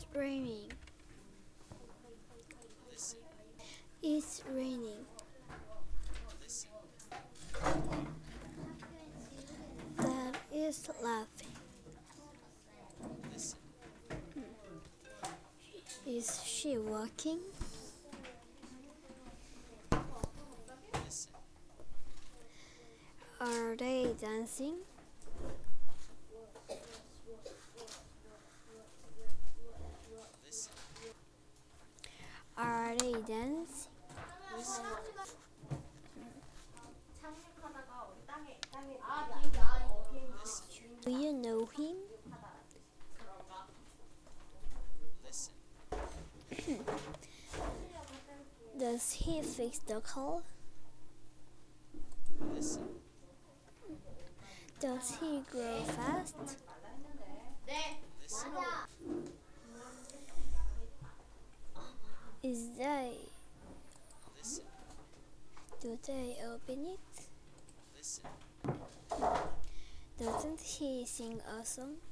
raining. Listen. It's raining. Listen. Dad is laughing. Listen. Is she walking? Listen. Are they dancing? Listen. Are they dancing? Listen. Listen. Do you know him? Listen. Does he fix the car? Listen. Does he grow fast? Listen. Is they Listen. do they open it? Listen. Doesn't he sing a song?